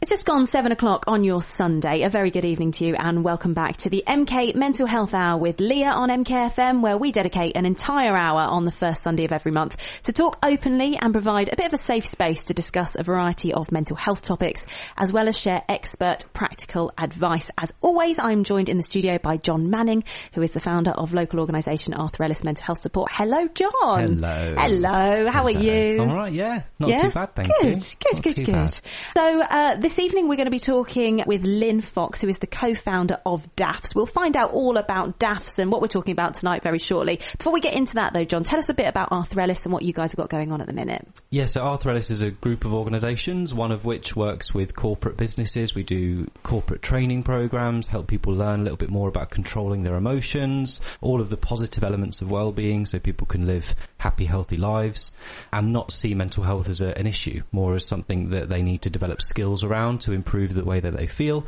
It's just gone 7 o'clock on your Sunday. A very good evening to you and welcome back to the MK Mental Health Hour with Leah on MKFM, where we dedicate an entire hour on the first Sunday of every month to talk openly and provide a bit of a safe space to discuss a variety of mental health topics, as well as share expert practical advice. As always, I'm joined in the studio by John Manning, who is the founder of local organisation Arthur Ellis Mental Health Support. Hello, John. Hello. How are you? I'm all right, yeah. Not too bad, thank you. Good. So, this evening we're going to be talking with Lynn Fox, who is the co-founder of DAFS. We'll find out all about DAFS and what we're talking about tonight very shortly. Before we get into that though, John, tell us a bit about Arthur Ellis and what you guys have got going on at the minute. Yeah, so Arthur Ellis is a group of organisations, one of which works with corporate businesses. We do corporate training programmes, help people learn a little bit more about controlling their emotions, all of the positive elements of well-being so people can live happy, healthy lives and not see mental health as an issue, more as something that they need to develop skills around to improve the way that they feel.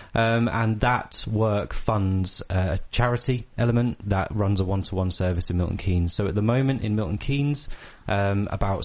And that work funds a charity element that runs a one-to-one service in Milton Keynes. So at the moment in Milton Keynes, about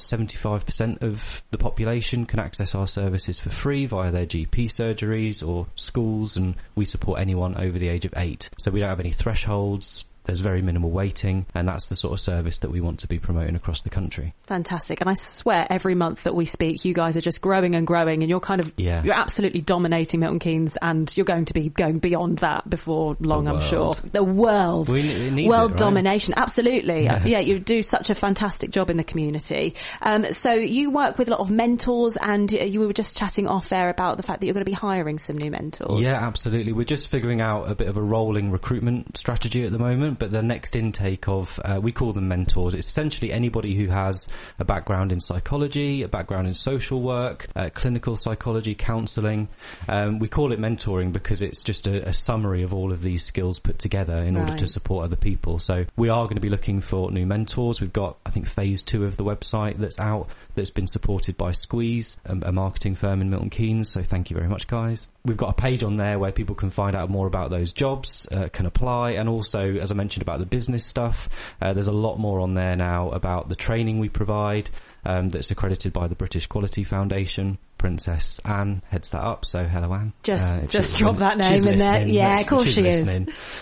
75% of the population can access our services for free via their GP surgeries or schools, and we support anyone over the age of 8. So we don't have any thresholds. There's very minimal waiting, and that's the sort of service that we want to be promoting across the country. Fantastic. And I swear every month that we speak, you guys are just growing and growing, and you're absolutely dominating Milton Keynes, and you're going to be going beyond that before long, I'm sure. The world. World domination. Absolutely. Yeah, you do such a fantastic job in the community. So you work with a lot of mentors, and you were just chatting off air about the fact that you're going to be hiring some new mentors. Yeah, absolutely. We're just figuring out a bit of a rolling recruitment strategy at the moment. But the next intake of, we call them mentors. It's essentially anybody who has a background in psychology, a background in social work, clinical psychology, counselling. We call it mentoring because it's just a summary of all of these skills put together in order to support other people. So we are going to be looking for new mentors. We've got, I think, phase 2 of the website that's out, that's been supported by Squeeze, a marketing firm in Milton Keynes. So thank you very much, guys. We've got a page on there where people can find out more about those jobs, can apply, and also, as I mentioned, about the business stuff. There's a lot more on there now about the training we provide, that's accredited by the British Quality Foundation. Princess Anne heads that up, so hello Anne. Just drop that name in there. Yeah, of course she is.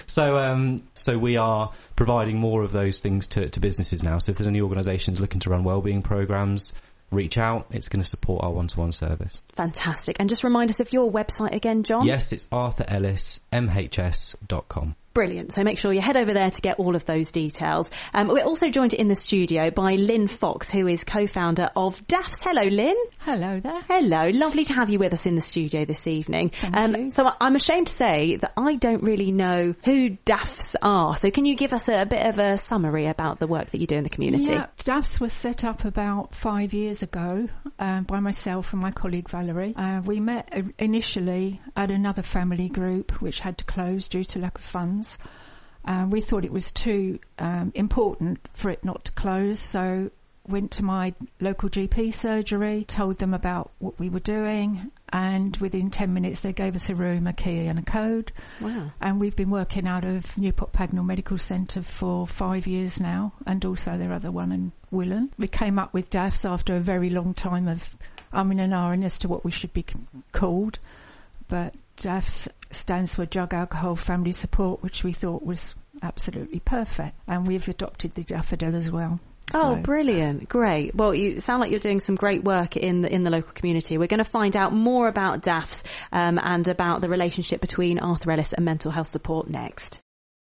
So we are providing more of those things to businesses now. So if there's any organisations looking to run wellbeing programmes, reach out. It's going to support our one-to-one service. Fantastic. And just remind us of your website again, John. Yes, it's arthurellismhs.com. Brilliant. So make sure you head over there to get all of those details. We're also joined in the studio by Lynn Fox, who is co-founder of DAFS. Hello, Lynn. Hello there. Hello. Lovely to have you with us in the studio this evening. Thank you. So I'm ashamed to say that I don't really know who DAFS are. So can you give us a bit of a summary about the work that you do in the community? Yeah, DAFS was set up about 5 years ago by myself and my colleague Valerie. We met initially at another family group which had to close due to lack of funds. We thought it was too important for it not to close, so went to my local GP surgery, told them about what we were doing, and within 10 minutes they gave us a room, a key and a code. Wow. And we've been working out of Newport Pagnell Medical Centre for 5 years now, and also their other one in Willen. We came up with DAFS after a very long time of umming and ahhing as to what we should be called, but DAFS stands for Drug Alcohol Family Support, which we thought was absolutely perfect, and we've adopted the daffodil as well. Oh, brilliant. Great. Well, you sound like you're doing some great work in the local community. We're going to find out more about DAFS and about the relationship between Arthur Ellis and mental health support next.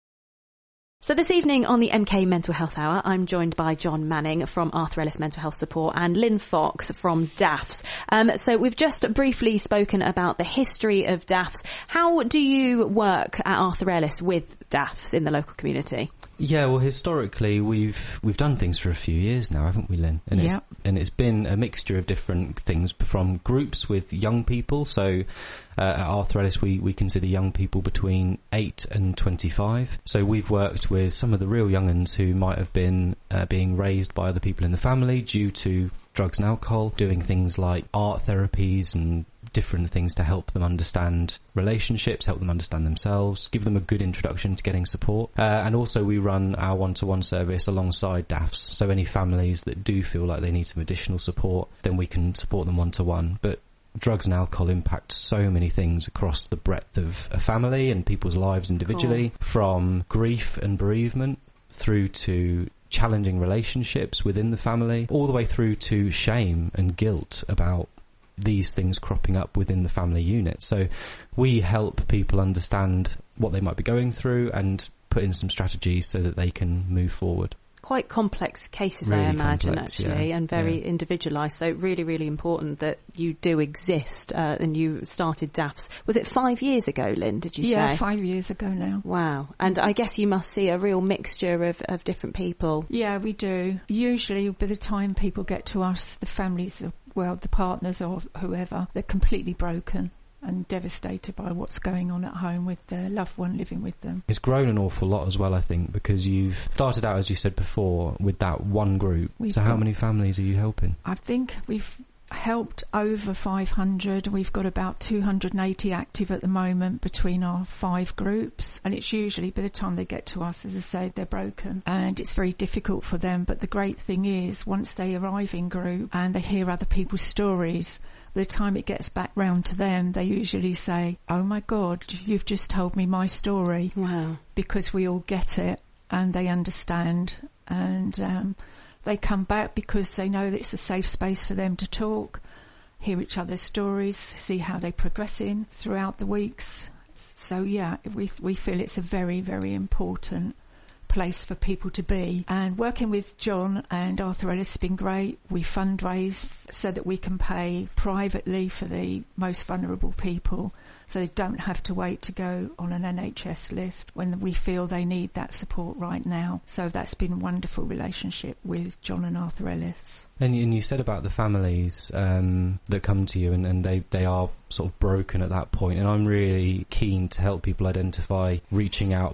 So this evening on the MK Mental Health Hour, I'm joined by John Manning from Arthur Ellis Mental Health Support and Lynn Fox from DAFS. So we've just briefly spoken about the history of DAFS. How do you work at Arthur Ellis with DAFS in the local community? Yeah, well, historically we've done things for a few years now, haven't we, Lynn? And it's been a mixture of different things, from groups with young people. So at Arthur Ellis we consider young people between 8 and 25. So we've worked with some of the real young uns who might have been being raised by other people in the family due to drugs and alcohol, doing things like art therapies and different things to help them understand relationships, help them understand themselves, give them a good introduction to getting support. And also we run our one-to-one service alongside DAFS. So any families that do feel like they need some additional support, then we can support them one-to-one. But drugs and alcohol impact so many things across the breadth of a family and people's lives individually, from grief and bereavement through to challenging relationships within the family, all the way through to shame and guilt about these things cropping up within the family unit. So we help people understand what they might be going through and put in some strategies so that they can move forward. Quite complex cases, really I imagine, complex, actually, yeah. and very individualised. So really, really important that you do exist. And you started DAFS. Was it 5 years ago, Lynn, did you say? Yeah, 5 years ago now. Wow. And I guess you must see a real mixture of different people. Yeah, we do. Usually by the time people get to us, the families, the partners or whoever, they're completely broken and devastated by what's going on at home with their loved one living with them. It's grown an awful lot as well, I think, because you've started out, as you said before, with that one group. So how many families are you helping? I think we've helped over 500. We've got about 280 active at the moment between our 5 groups, and it's usually by the time they get to us, as I say, they're broken and it's very difficult for them. But the great thing is, once they arrive in group and they hear other people's stories, by the time it gets back round to them, they usually say, "Oh my God, you've just told me my story." Wow. Because we all get it and they understand, and they come back because they know that it's a safe space for them to talk, hear each other's stories, see how they're progressing throughout the weeks. So yeah, we feel it's a very, very important place for people to be. And working with John and Arthur Ellis has been great. We fundraise so that we can pay privately for the most vulnerable people, so they don't have to wait to go on an NHS list when we feel they need that support right now. So that's been a wonderful relationship with John and Arthur Ellis. And you said about the families that come to you and they are sort of broken at that point, and I'm really keen to help people identify reaching out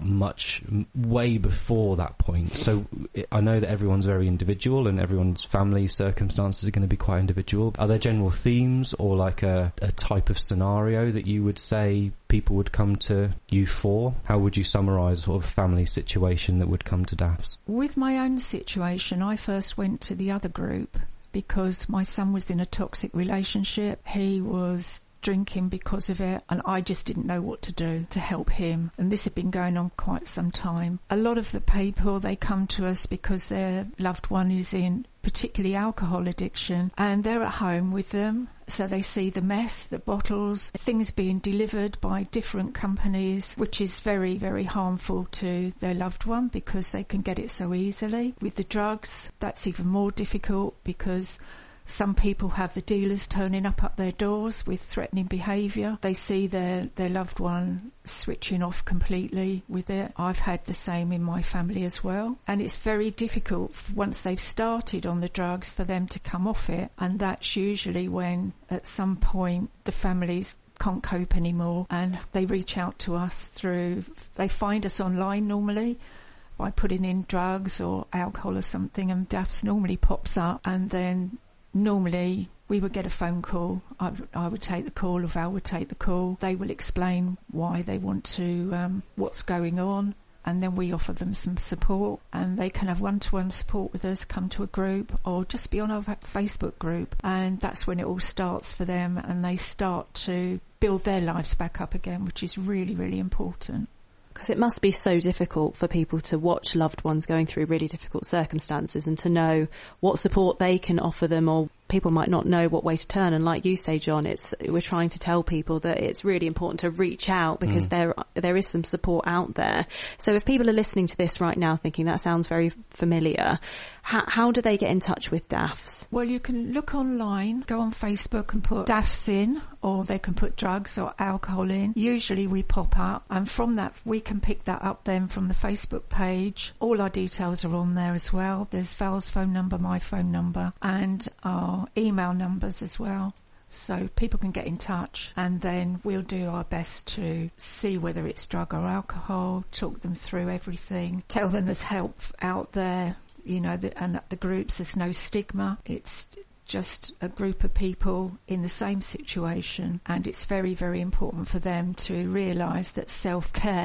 way before that point. So I know that everyone's very individual and everyone's family circumstances are going to be quite individual. Are there general themes or like a type of scenario that you would say people would come to you for? How would you summarise sort of a family situation that would come to DAFS? With my own situation, I first went to the other group because my son was in a toxic relationship. He was drinking because of it, and I just didn't know what to do to help him, and this had been going on quite some time. A lot of the people, they come to us because their loved one is in particularly alcohol addiction, and they're at home with them, so they see the mess, the bottles, things being delivered by different companies, which is very, very harmful to their loved one because they can get it so easily. With the drugs, that's even more difficult because some people have the dealers turning up their doors with threatening behaviour. They see their loved one switching off completely with it. I've had the same in my family as well. And it's very difficult once they've started on the drugs for them to come off it. And that's usually when at some point the families can't cope anymore and they reach out to us they find us online normally by putting in drugs or alcohol or something, and DAFS normally pops up, and then normally we would get a phone call. I would take the call, or Val would take the call. They will explain why they want to, what's going on, and then we offer them some support, and they can have one-to-one support with us, come to a group, or just be on our Facebook group, and that's when it all starts for them, and they start to build their lives back up again, which is really, really important. Because it must be so difficult for people to watch loved ones going through really difficult circumstances and to know what support they can offer them, or people might not know what way to turn. And like you say, John, we're trying to tell people that it's really important to reach out because there is some support out there. So if people are listening to this right now thinking that sounds very familiar, how do they get in touch with DAFS? Well, you can look online, go on Facebook and put DAFS in, or they can put drugs or alcohol in. Usually we pop up, and from that we can pick that up then from the Facebook page. All our details are on there as well. There's Val's phone number, my phone number, and our email numbers as well. So people can get in touch, and then we'll do our best to see whether it's drug or alcohol, talk them through everything, tell them there's help out there, and at the groups there's no stigma. It's just a group of people in the same situation, and it's very, very important for them to realise that self-care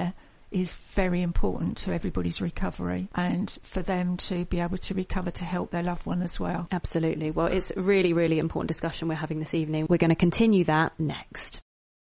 is very important to everybody's recovery, and for them to be able to recover to help their loved one as well. Absolutely. Well, it's a really, really important discussion we're having this evening. We're going to continue that next.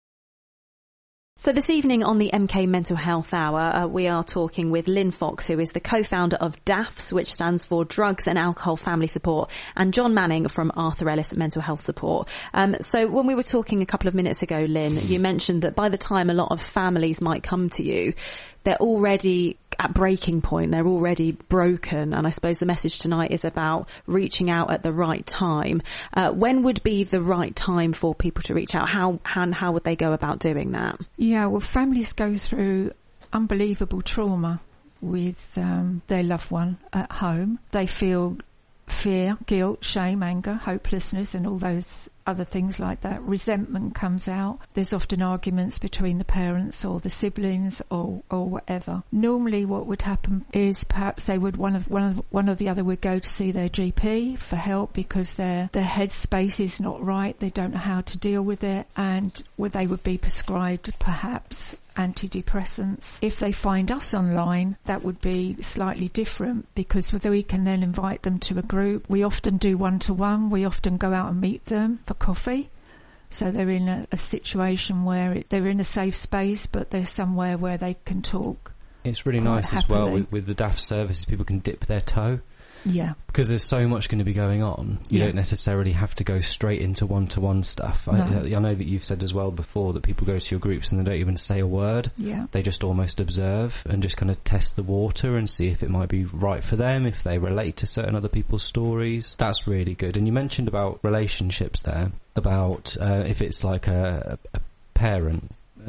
So this evening on the MK Mental Health Hour, we are talking with Lynn Fox, who is the co-founder of DAFS, which stands for Drugs and Alcohol Family Support, and John Manning from Arthur Ellis Mental Health Support. So when we were talking a couple of minutes ago, Lynn, you mentioned that by the time a lot of families might come to you, they're already at breaking point, they're already broken, and I suppose the message tonight is about reaching out at the right time. When would be the right time for people to reach out? How would they go about doing that? Yeah, well, families go through unbelievable trauma with their loved one at home. They feel fear, guilt, shame, anger, hopelessness, and all those other things like that. Resentment comes out. There's often arguments between the parents or the siblings or whatever. Normally what would happen is perhaps they would one or the other would go to see their GP for help because their headspace is not right. They don't know how to deal with it, and they would be prescribed perhaps antidepressants. If they find us online, that would be slightly different because we can then invite them to a group. We often do one-to-one. We often go out and meet them for coffee. So they're in a situation where they're in a safe space, but they're somewhere where they can talk. It's really nice as well with the DAF services. People can dip their toe. Yeah. Because there's so much going to be going on. You don't necessarily have to go straight into one-to-one stuff. No. I know that you've said as well before that people go to your groups and they don't even say a word. Yeah. They just almost observe and just kind of test the water and see if it might be right for them, if they relate to certain other people's stories. That's really good. And you mentioned about relationships there, about if it's like a parent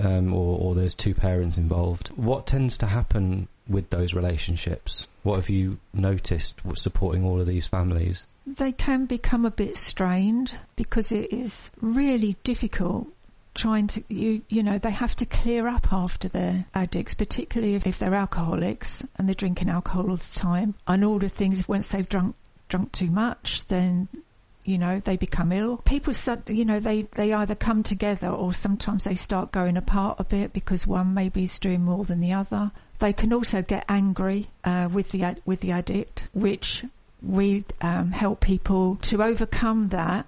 or there's two parents involved. What tends to happen with those relationships? What have you noticed supporting all of these families? They can become a bit strained because it is really difficult trying to, you know, they have to clear up after their addicts, particularly if they're alcoholics and they're drinking alcohol all the time. And all the things, once they've drunk too much, then, you know, they become ill. People, you know, they either come together or sometimes they start going apart a bit because one maybe is doing more than the other. They can also get angry with the addict, which we help people to overcome that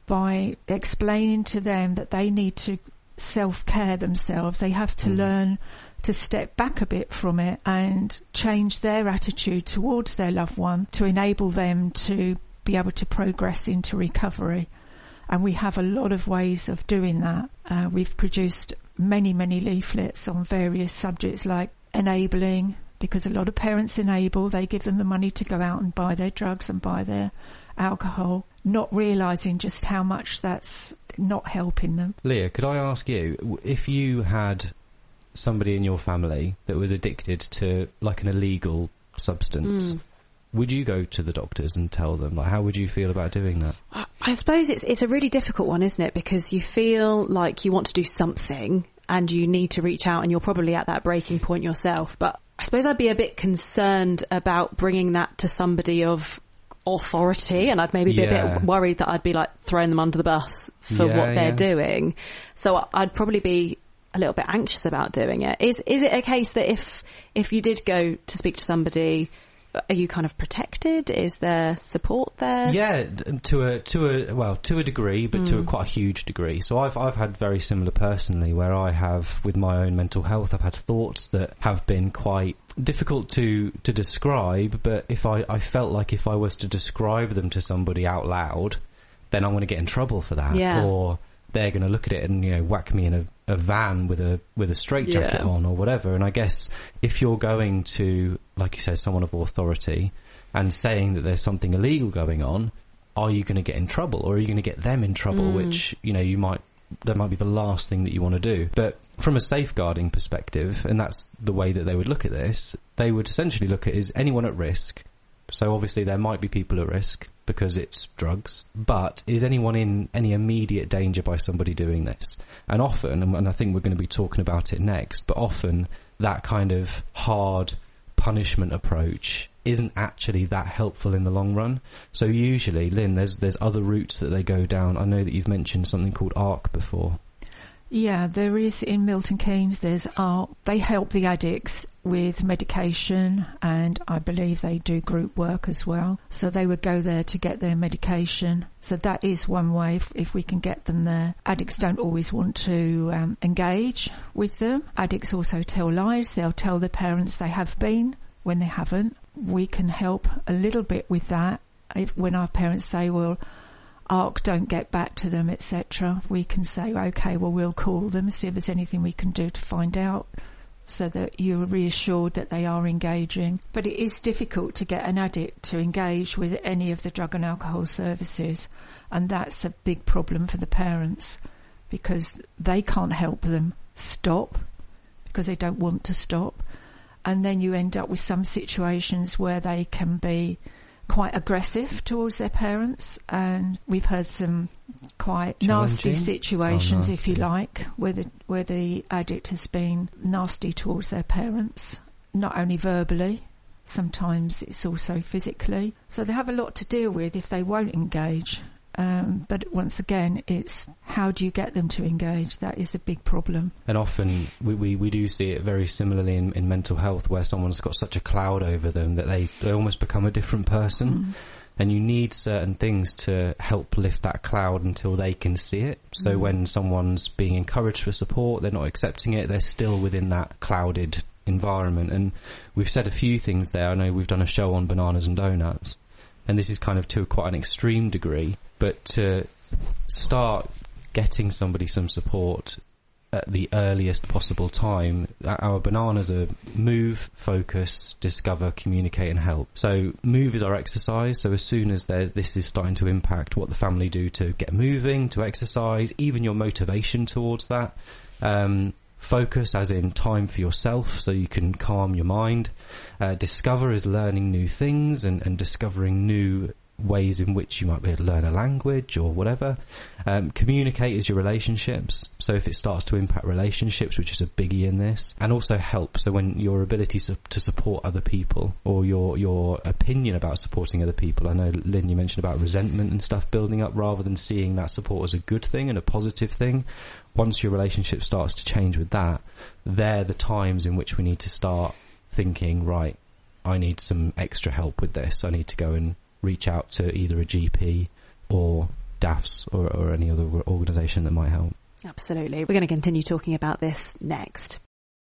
by explaining to them that they need to self-care themselves. They have to learn to step back a bit from it and change their attitude towards their loved one to enable them to be able to progress into recovery. And we have a lot of ways of doing that. We've produced many leaflets on various subjects like enabling, because a lot of parents enable. They give them the money to go out and buy their drugs and buy their alcohol, not realising just how much that's not helping them. Leah, could I ask you, if you had somebody in your family that was addicted to like an illegal substance, would you go to the doctors and tell them? Like, how would you feel about doing that? I suppose it's a really difficult one, isn't it? Because you feel like you want to do something and you need to reach out, and you're probably at that breaking point yourself. But I suppose I'd be a bit concerned about bringing that to somebody of authority, and I'd maybe be a bit worried that I'd be like throwing them under the bus for what they're doing. So I'd probably be a little bit anxious about doing it. Is it a case that if you did go to speak to somebody, are you kind of protected? Is there support there? Yeah, to a degree, but to quite a huge degree. So I've had very similar personally, where I have, with my own mental health, I've had thoughts that have been quite difficult to describe, but if I felt like if I was to describe them to somebody out loud, then I'm going to get in trouble for that. Yeah. Or they're going to look at it and, you know, whack me in a van with a straitjacket on or whatever. And I guess if you're going to, like you said, someone of authority and saying that there's something illegal going on, are you going to get in trouble, or are you going to get them in trouble? Which, you know, that might be the last thing that you want to do. But from a safeguarding perspective, and that's the way that they would look at this, they would essentially look at, is anyone at risk? So obviously there might be people at risk because it's drugs, but is anyone in any immediate danger by somebody doing this? And often, and I think we're going to be talking about it next, but often that kind of hard punishment approach isn't actually that helpful in the long run. So usually, Lynn, there's other routes that they go down. I know that you've mentioned something called ARC before. Yeah, there is in Milton Keynes. They help the addicts with medication, and I believe they do group work as well. So they would go there to get their medication. So that is one way if we can get them there. Addicts don't always want to engage with them. Addicts also tell lies. They'll tell their parents they have been when they haven't. We can help a little bit with that. When our parents say, well, ARC don't get back to them, etc., we can say, okay, well, we'll call them, see if there's anything we can do to find out, so that you're reassured that they are engaging. But it is difficult to get an addict to engage with any of the drug and alcohol services, and that's a big problem for the parents, because they can't help them stop, because they don't want to stop. And then you end up with some situations where they can be quite aggressive towards their parents, and we've heard some quite nasty situations, if you like, where the addict has been nasty towards their parents, not only verbally, sometimes it's also physically. So they have a lot to deal with if they won't engage. But once again, it's how do you get them to engage? That is a big problem. And often we do see it very similarly in mental health, where someone's got such a cloud over them that they almost become a different person. Mm. And you need certain things to help lift that cloud until they can see it. So when someone's being encouraged for support, they're not accepting it, they're still within that clouded environment. And we've said a few things there. I know we've done a show on bananas and donuts, and this is kind of to quite an extreme degree, but to start getting somebody some support at the earliest possible time. Our bananas are move, focus, discover, communicate and help. So move is our exercise. So as soon as this is starting to impact what the family do to get moving, to exercise, even your motivation towards that. Focus as in time for yourself so you can calm your mind. Discover is learning new things and discovering new ways in which you might be able to learn a language or whatever. Communicate is your relationships. So if it starts to impact relationships, which is a biggie in this, and also help. So when your ability to support other people, or your opinion about supporting other people. I know, Lynn, you mentioned about resentment and stuff building up rather than seeing that support as a good thing and a positive thing. Once your relationship starts to change with that, they're the times in which we need to start thinking, right, I need some extra help with this. I need to go and reach out to either a GP or DAFS or any other organisation that might help. Absolutely. We're going to continue talking about this next.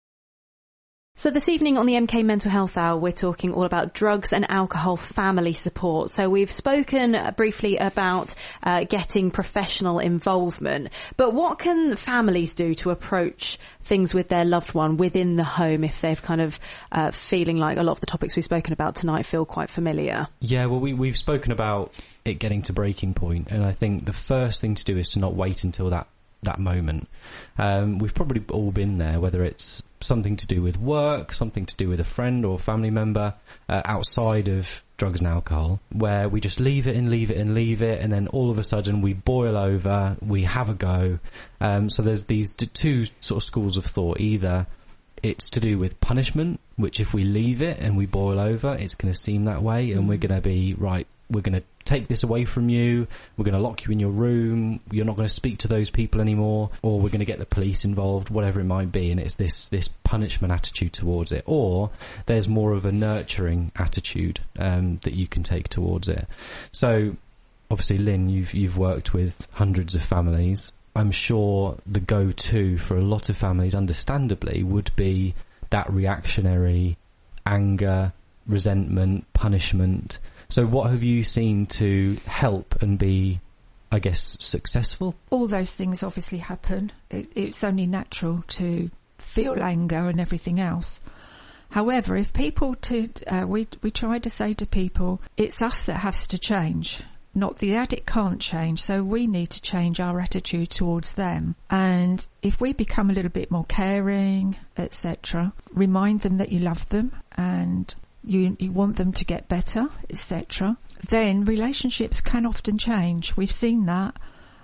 So this evening on the MK Mental Health Hour, we're talking all about drugs and alcohol family support. So we've spoken briefly about getting professional involvement, but what can families do to approach things with their loved one within the home if they've kind of feeling like a lot of the topics we've spoken about tonight feel quite familiar? Yeah, well, we've spoken about it getting to breaking point, and I think the first thing to do is to not wait until that moment. We've probably all been there, whether it's something to do with work, something to do with a friend or family member outside of drugs and alcohol, where we just leave it, and then all of a sudden we boil over, we have a go. So there's these two sort of schools of thought. Either it's to do with punishment, which if we leave it and we boil over, it's going to seem that way, and we're going to be, right, we're going to take this away from you, we're going to lock you in your room, you're not going to speak to those people anymore, or we're going to get the police involved, whatever it might be, and it's this punishment attitude towards it. Or there's more of a nurturing attitude that you can take towards it. So obviously, Lynn, you've worked with hundreds of families. I'm sure the go-to for a lot of families, understandably, would be that reactionary anger, resentment, punishment. So what have you seen to help and be, I guess, successful? All those things obviously happen. It's only natural to feel anger and everything else. However, if people we try to say to people, it's us that has to change. Not the addict can't change, so we need to change our attitude towards them. And if we become a little bit more caring, etc., remind them that you love them and you want them to get better, etc., then relationships can often change. We've seen that.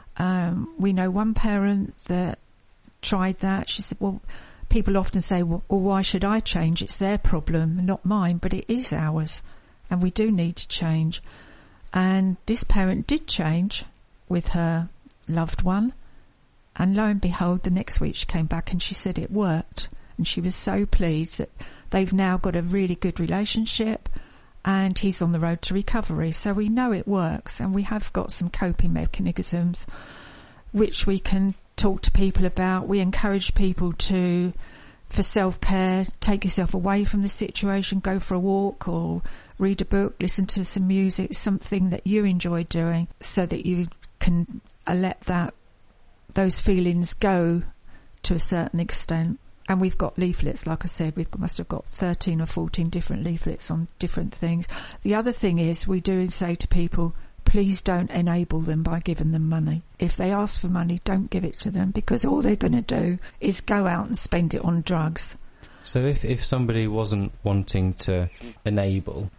We know one parent that tried that. She said, well, people often say, well, why should I change? It's their problem, not mine, but it is ours, and we do need to change. And this parent did change with her loved one, And lo and behold, the next week she came back and she said it worked. And she was so pleased that they've now got a really good relationship and he's on the road to recovery. So we know it works, and we have got some coping mechanisms which we can talk to people about. We encourage people to, for self-care, take yourself away from the situation, go for a walk or read a book, listen to some music, something that you enjoy doing, so that you can let those feelings go to a certain extent. And we've got leaflets, like I said, must have got 13 or 14 different leaflets on different things. The other thing is, we do say to people, please don't enable them by giving them money. If they ask for money, don't give it to them, because all they're going to do is go out and spend it on drugs. So if somebody wasn't wanting to enable,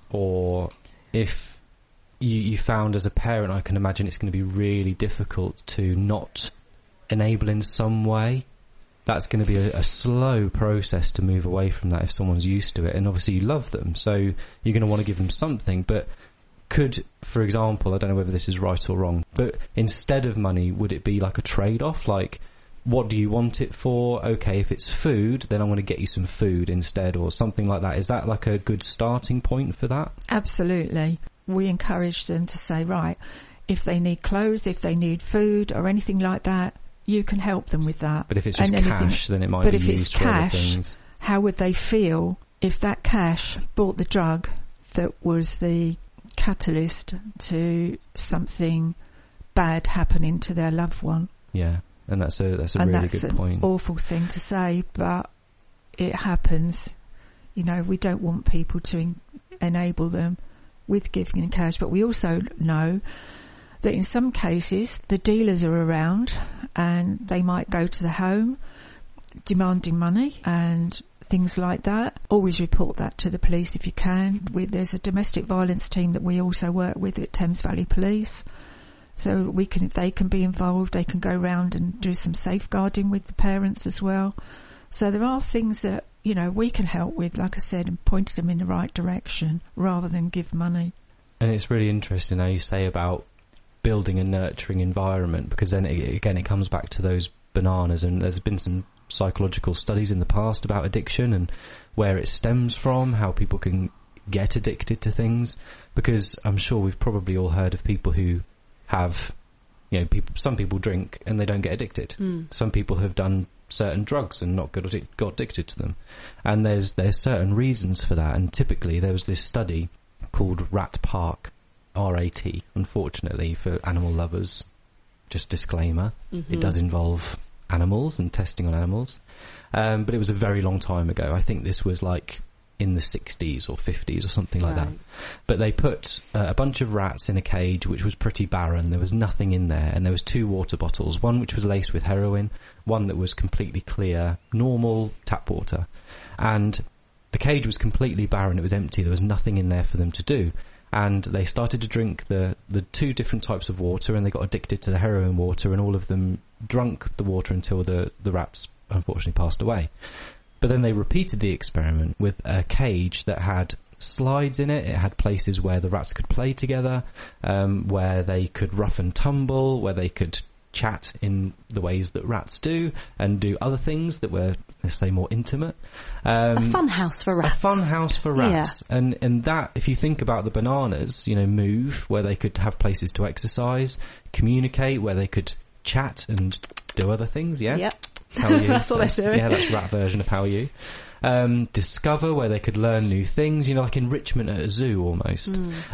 or if you found as a parent, I can imagine it's going to be really difficult to not enable in some way. That's going to be a slow process to move away from that if someone's used to it. And obviously you love them, so you're going to want to give them something. But could, for example, I don't know whether this is right or wrong, but instead of money, would it be like a trade-off? Like, what do you want it for? Okay, if it's food, then I'm going to get you some food instead, or something like that. Is that like a good starting point for that? Absolutely. We encourage them to say, right, if they need clothes, if they need food or anything like that, you can help them with that. But if it's just cash, then it might be used for other things. How would they feel if that cash bought the drug that was the catalyst to something bad happening to their loved one? Yeah, and that's a really good point. That's an awful thing to say, but it happens. You know, we don't want people to enable them with giving in cash, but we also know that in some cases the dealers are around and they might go to the home demanding money and things like that. Always report that to the police if you can. There's a domestic violence team that we also work with at Thames Valley Police. So if they can be involved, they can go round and do some safeguarding with the parents as well. So there are things that, you know, we can help with, like I said, and point them in the right direction rather than give money. And it's really interesting how you say about building a nurturing environment, because then it comes back to those bananas, and there's been some psychological studies in the past about addiction and where it stems from, how people can get addicted to things, because I'm sure we've probably all heard of people who have, you know, some people drink and they don't get addicted. Some people have done certain drugs and not got addicted to them, and there's certain reasons for that. And typically there was this study called Rat Park, RAT, unfortunately for animal lovers, just disclaimer, it does involve animals and testing on animals, but it was a very long time ago. I think this was like in the 60s or 50s or something like that. But they put a bunch of rats in a cage which was pretty barren. There was nothing in there, and there was 2 water bottles, one which was laced with heroin, one that was completely clear, normal tap water. And the cage was completely barren, it was empty, there was nothing in there for them to do. And they started to drink the 2 different types of water, and they got addicted to the heroin water, and all of them drunk the water until the rats unfortunately passed away. But then they repeated the experiment with a cage that had slides in it. It had places where the rats could play together, where they could rough and tumble, where they could chat in the ways that rats do, and do other things that were, let's say, more intimate. A fun house for rats. A fun house for rats. Yeah. And that, if you think about the bananas, you know, move, where they could have places to exercise, communicate, where they could chat and do other things, yeah? Yep. How are you? That's what they're doing. Yeah, that's rat version of how are you. Discover, where they could learn new things, you know, like enrichment at a zoo almost.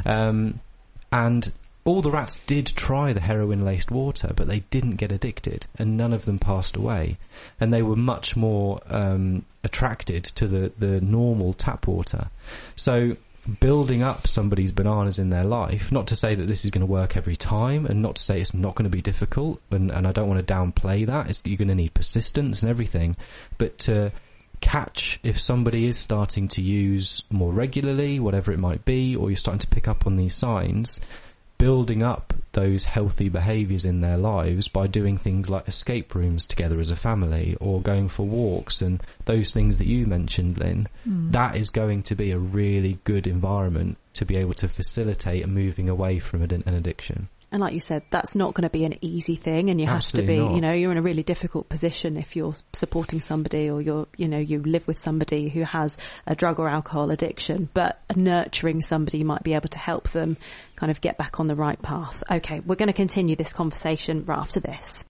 And all the rats did try the heroin-laced water, but they didn't get addicted, and none of them passed away. And they were much more attracted to the normal tap water. So building up somebody's bananas in their life, not to say that this is going to work every time, and not to say it's not going to be difficult, and I don't want to downplay that. You're going to need persistence and everything, but to catch if somebody is starting to use more regularly, whatever it might be, or you're starting to pick up on these signs, building up those healthy behaviours in their lives by doing things like escape rooms together as a family, or going for walks, and those things that you mentioned, Lynn, that is going to be a really good environment to be able to facilitate a moving away from an addiction. And like you said, that's not going to be an easy thing, and you Absolutely have to be, not. you're in a really difficult position if you're supporting somebody or you live with somebody who has a drug or alcohol addiction, but nurturing somebody might be able to help them kind of get back on the right path. Okay, we're going to continue this conversation right after this.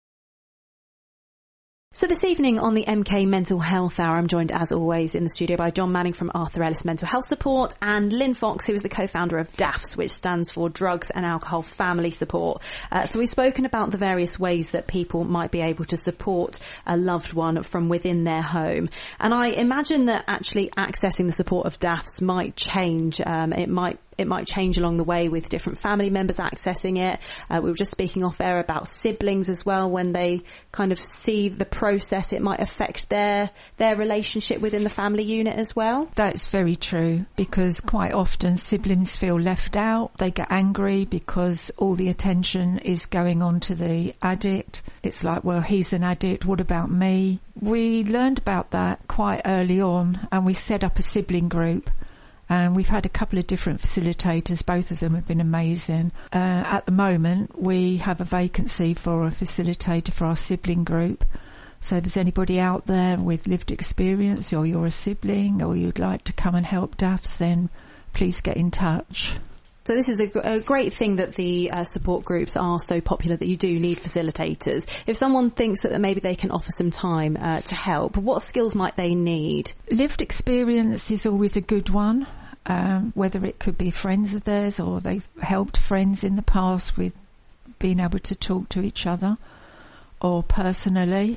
So this evening on the MK Mental Health Hour, I'm joined as always in the studio by John Manning from Arthur Ellis Mental Health Support and Lynn Fox, who is the co-founder of DAFS, which stands for Drugs and Alcohol Family Support. So we've spoken about the various ways that people might be able to support a loved one from within their home. And I imagine that actually accessing the support of DAFS might change. It might change along the way with different family members accessing it. We were just speaking off air about siblings as well. When they kind of see the process, it might affect their relationship within the family unit as well. That's very true, because quite often siblings feel left out. They get angry because all the attention is going on to the addict. It's like, well, he's an addict, what about me? We learned about that quite early on, and we set up a sibling group. And we've had a couple of different facilitators. Both of them have been amazing. At the moment, we have a vacancy for a facilitator for our sibling group. So if there's anybody out there with lived experience, or you're a sibling, or you'd like to come and help DAFS, then please get in touch. So this is a great thing that the support groups are so popular that you do need facilitators. If someone thinks that maybe they can offer some time to help, what skills might they need? Lived experience is always a good one, whether it could be friends of theirs or they've helped friends in the past with being able to talk to each other, or personally,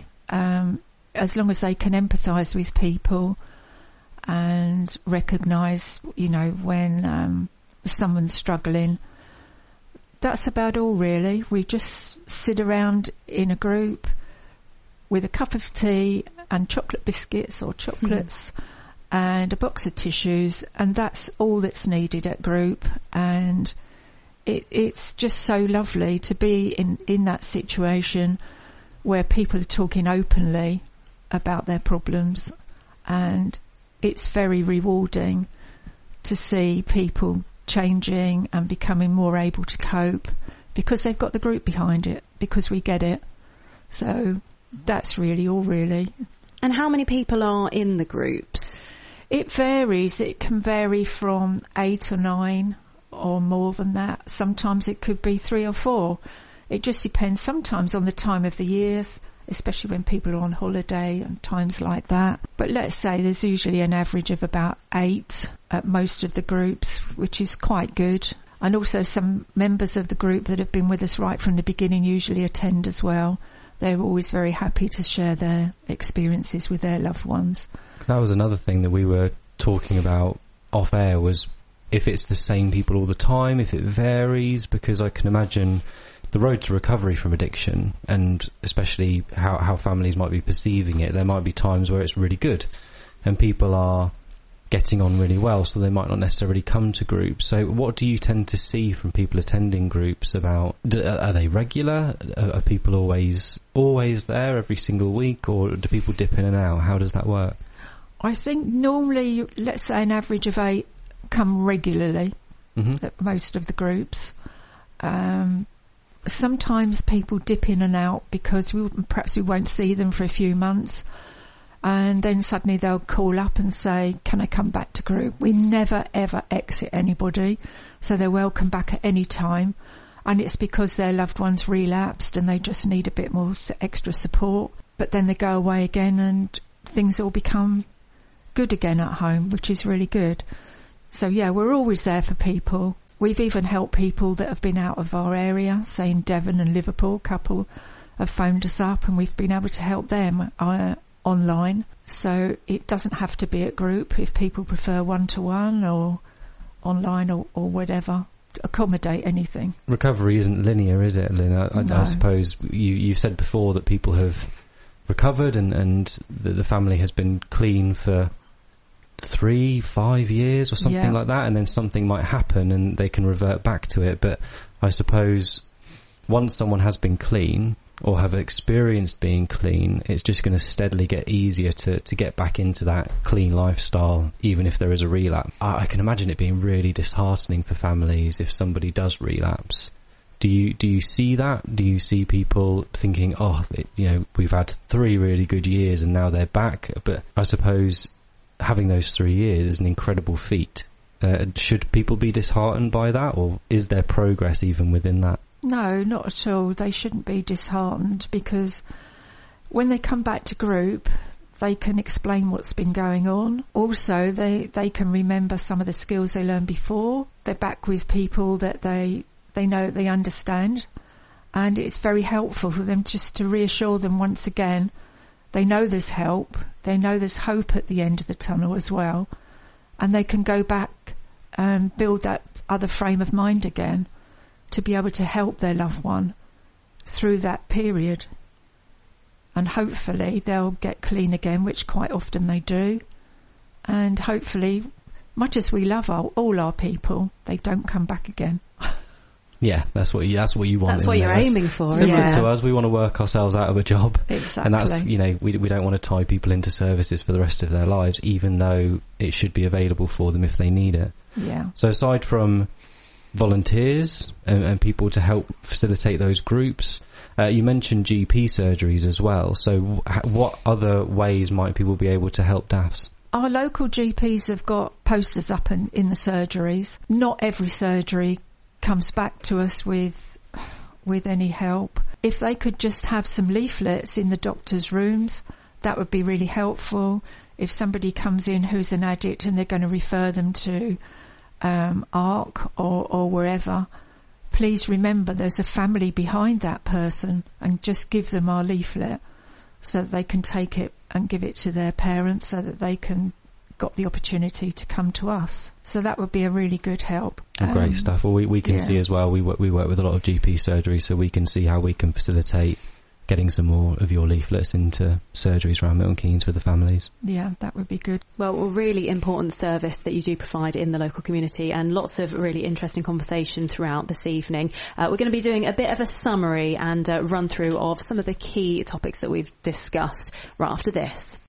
as long as they can empathise with people and recognise, when someone's struggling. That's about all, really. We just sit around in a group with a cup of tea and chocolate biscuits or chocolates and a box of tissues, and that's all that's needed at group. And it's just so lovely to be in that situation where people are talking openly about their problems, and it's very rewarding to see people changing and becoming more able to cope because they've got the group behind it, because we get it. So that's really all, really. And how many people are in the groups? It varies. It can vary from 8 or 9 or more than that. Sometimes it could be 3 or 4. It just depends sometimes on the time of the years, especially when people are on holiday and times like that. But let's say there's usually an average of about 8 at most of the groups, which is quite good. And also some members of the group that have been with us right from the beginning usually attend as well. They're always very happy to share their experiences with their loved ones. That was another thing that we were talking about off air, was if it's the same people all the time, if it varies, because I can imagine the road to recovery from addiction, and especially how families might be perceiving it, there might be times where it's really good and people are getting on really well, so they might not necessarily come to groups. So what do you tend to see from people attending groups about, are they regular? Are people always there every single week, or do people dip in and out? How does that work? I think normally, let's say an average of 8 come regularly at most of the groups. Sometimes people dip in and out because perhaps we won't see them for a few months, and then suddenly they'll call up and say, can I come back to group? We never ever exit anybody, so they're welcome back at any time, and it's because their loved one's relapsed and they just need a bit more extra support. But then they go away again and things all become good again at home, which is really good. So yeah, we're always there for people. We've even helped people that have been out of our area, say in Devon and Liverpool. A couple have phoned us up and we've been able to help them online. So it doesn't have to be at group if people prefer one-to-one or online or whatever. Accommodate anything. Recovery isn't linear, is it, Lynn? I suppose you've said before that people have recovered and the family has been clean for 3-5 years or something like that, and then something might happen and they can revert back to it. But I suppose once someone has been clean or have experienced being clean, it's just going to steadily get easier to get back into that clean lifestyle, even if there is a relapse. I can imagine it being really disheartening for families if somebody does relapse Do you see that? Do you see people thinking, we've had 3 really good years and now they're back? But I suppose having those 3 years is an incredible feat. Should people be disheartened by that, or is there progress even within that? No, not at all. They shouldn't be disheartened, because when they come back to group, they can explain what's been going on. Also, they can remember some of the skills they learned before. They're back with people that they know, they understand. And it's very helpful for them just to reassure them once again. They know there's help. They know there's hope at the end of the tunnel as well. And they can go back and build that other frame of mind again to be able to help their loved one through that period. And hopefully they'll get clean again, which quite often they do. And hopefully, much as we love all our people, they don't come back again. Yeah, that's what you want. That's what you're aiming for. Similar to us, we want to work ourselves out of a job. Exactly. And that's, we don't want to tie people into services for the rest of their lives, even though it should be available for them if they need it. Yeah. So aside from volunteers and people to help facilitate those groups, you mentioned GP surgeries as well. So what other ways might people be able to help DAFs? Our local GPs have got posters up in the surgeries. Not every surgery comes back to us with any help. If they could just have some leaflets in the doctor's rooms, that would be really helpful. If somebody comes in who's an addict and they're going to refer them to ARC or wherever, please remember there's a family behind that person, and just give them our leaflet so that they can take it and give it to their parents so that they can got the opportunity to come to us. So that would be a really good help. Great stuff. Well, we can see as well, we work with a lot of GP surgeries, so we can see how we can facilitate getting some more of your leaflets into surgeries around Milton Keynes with the families. Yeah, that would be good. Well, a really important service that you do provide in the local community, and lots of really interesting conversation throughout this evening. We're going to be doing a bit of a summary and run through of some of the key topics that we've discussed right after this.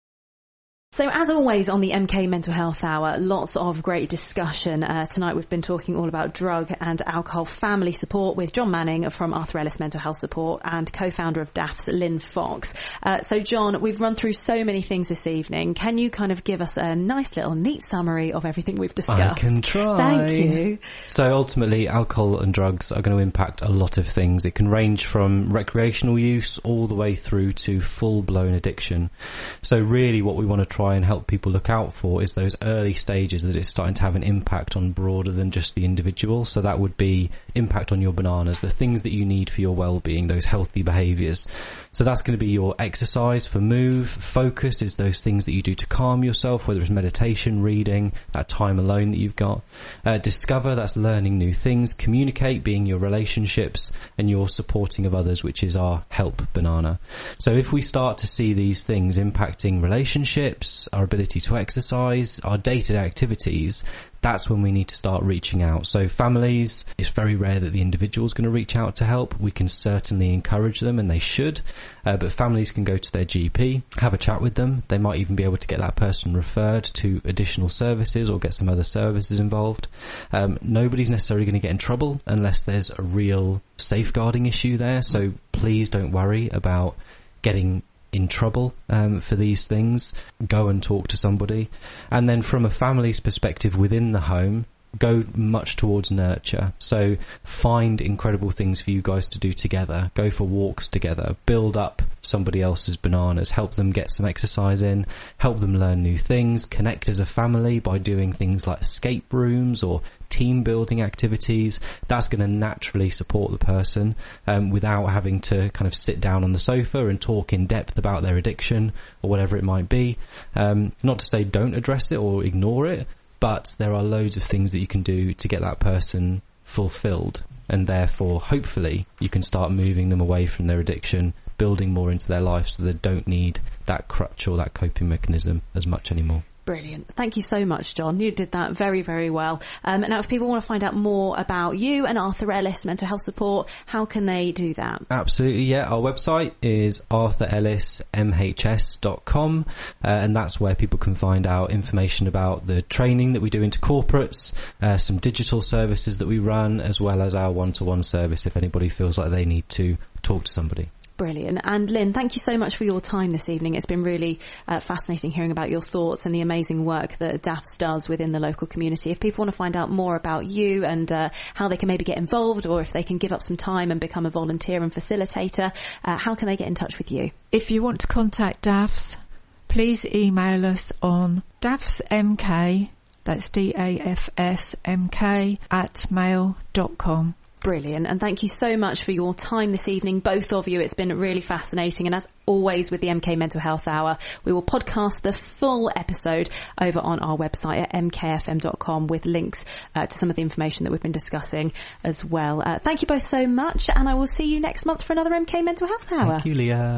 So as always on the MK Mental Health Hour, lots of great discussion. Tonight we've been talking all about drug and alcohol family support with John Manning from Arthur Ellis Mental Health Support and co-founder of DAFS, Lynn Fox. So John, we've run through so many things this evening. Can you kind of give us a nice little neat summary of everything we've discussed? I can try. Thank you. So ultimately, alcohol and drugs are going to impact a lot of things. It can range from recreational use all the way through to full-blown addiction. So really what we want to try and help people look out for is those early stages that it's starting to have an impact on broader than just the individual. So that would be impact on your bananas, the things that you need for your well-being, those healthy behaviours. So that's going to be your exercise for move. Focus is those things that you do to calm yourself, whether it's meditation, reading, that time alone that you've got. Discover, that's learning new things. Communicate, being your relationships, and your supporting of others, which is our help banana. So if we start to see these things impacting relationships, our ability to exercise, our day-to-day activities, that's when we need to start reaching out. So families, it's very rare that the individual is going to reach out to help. We can certainly encourage them, and they should, but families can go to their GP, have a chat with them. They might even be able to get that person referred to additional services or get some other services involved. Nobody's necessarily going to get in trouble unless there's a real safeguarding issue there, so please don't worry about getting in trouble for these things. Go and talk to somebody. And then from a family's perspective within the home, go much towards nurture. So find incredible things for you guys to do together. Go for walks together. Build up somebody else's bananas. Help them get some exercise in. Help them learn new things. Connect as a family by doing things like escape rooms or team building activities. That's going to naturally support the person without having to kind of sit down on the sofa and talk in depth about their addiction or whatever it might be. Not to say don't address it or ignore it, but there are loads of things that you can do to get that person fulfilled, and therefore hopefully you can start moving them away from their addiction, building more into their life so they don't need that crutch or that coping mechanism as much anymore. Brilliant. Thank you so much, John. You did that very, very well. Now, if people want to find out more about you and Arthur Ellis Mental Health Support, how can they do that? Absolutely, yeah. Our website is arthurellismhs.com, and that's where people can find out information about the training that we do into corporates, some digital services that we run, as well as our one-to-one service if anybody feels like they need to talk to somebody. Brilliant. And Lynn, thank you so much for your time this evening. It's been really fascinating hearing about your thoughts and the amazing work that DAFS does within the local community. If people want to find out more about you and how they can maybe get involved, or if they can give up some time and become a volunteer and facilitator, how can they get in touch with you? If you want to contact DAFS, please email us on dafsmk, that's DAFSMK, @mail.com. Brilliant. And thank you so much for your time this evening, both of you. It's been really fascinating. And as always with the MK Mental Health Hour, we will podcast the full episode over on our website at mkfm.com with links to some of the information that we've been discussing as well. Thank you both so much. And I will see you next month for another MK Mental Health Hour. Thank you, Leah.